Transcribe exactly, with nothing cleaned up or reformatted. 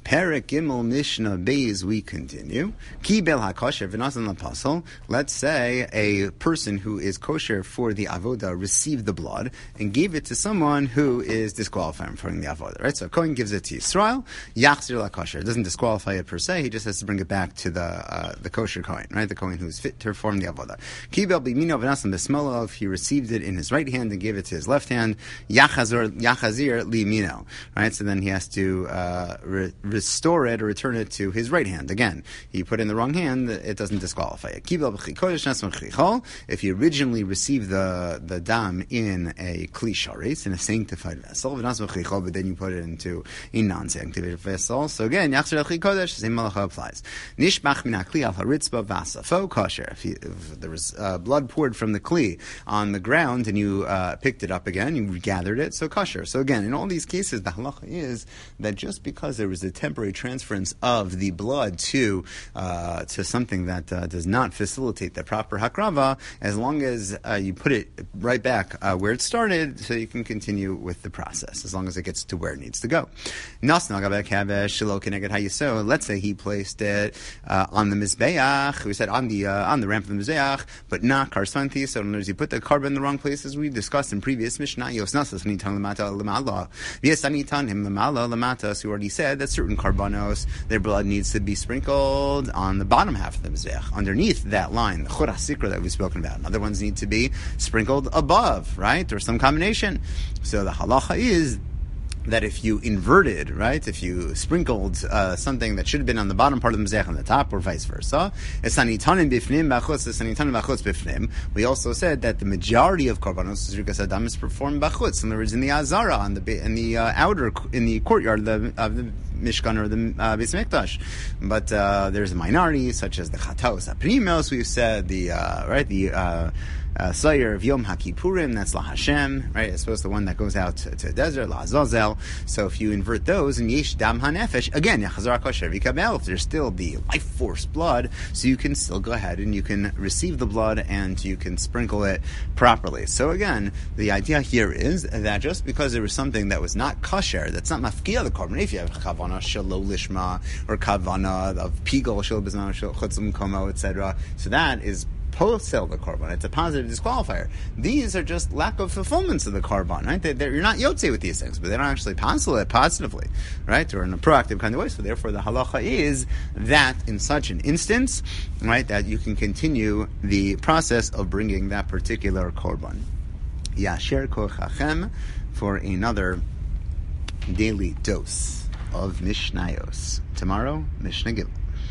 Perek Gimel Mishnah Beis, we continue. Ki bel hakosher v'nasan lapasol. Let's say a person who is kosher for the avoda received the blood and gave it to someone who is disqualified from the avoda. Right? So a Kohen gives it to Yisrael, yachzir lakosher. It doesn't disqualify it per se. He just has to bring it back to the uh, the kosher Kohen, right? The Kohen who is fit to perform the avoda. Ki bel b'mino v'nasan b'smolov. He received it in his right hand and gave it to his left hand. Yachazir yachazir li'mino. Right? So then he has to uh, re- restore it or return it to his right hand. Again, he put in the wrong hand, it doesn't disqualify it. If you originally received the, the dam in a kli sharis, in a sanctified vessel, but then you put it into a non-sanctified vessel, so again, the same malacha applies. Nishbach min hakli al haritzba vasafo kosher. If, you, if there was uh, blood poured from the kli on the ground and you uh, picked it up again, you gathered it, so kosher. So again, in all these cases, the halacha is that just because there was a temporary transference of the blood to uh, to something that uh, does not facilitate the proper hakrava, as long as uh, you put it right back uh, where it started, so you can continue with the process, as long as it gets to where it needs to go. Let's say he placed it uh, on the mizbeach. We said on the uh, on the ramp of the mizbeach, but not karsanti. So in other words, you put the carbon in the wrong place, as we discussed in previous mishnah. So we already said that certain karbanos, their blood needs to be sprinkled on the bottom half of the mizbeach, underneath that line, the chura sikra that we've spoken about. And other ones need to be sprinkled above, right, or some combination. So the halacha is that if you inverted, right, if you sprinkled uh, something that should have been on the bottom part of the mizbeach on the top, or vice versa, we also said that the majority of karbanos zrikas adam is performed bachutz. In other words, in the azara, on the in the uh, outer, in the courtyard of the, of the Mishkan or the uh, Beis Mikdash. But uh, there's a minority, such as the chatos aprimos. We've said the uh, right the. Uh, Uh, Sayer of Yom HaKippurim, that's La Hashem, right? I suppose the one that goes out to, to the desert, La Azazel. So if you invert those, and Yesh Dam HaNefesh, again, Yachazar Kosher Vikabel, if there's still the life force blood, so you can still go ahead and you can receive the blood and you can sprinkle it properly. So again, the idea here is that just because there was something that was not kosher, that's not mafkia the korban, if you have kavana shelo lishma, or kavana of pigol shelo bezman chutzum komo, et cetera, so that is post-sell the korban. It's a positive disqualifier. These are just lack of fulfillments of the korban, right? They, you're not yotze with these things, but they don't actually pasul it positively, right? Or in a proactive kind of way. So therefore, the halacha is that in such an instance, right, that you can continue the process of bringing that particular korban. Yasher kochachem for another daily dose of Mishnayos. Tomorrow, Mishnah Gimel.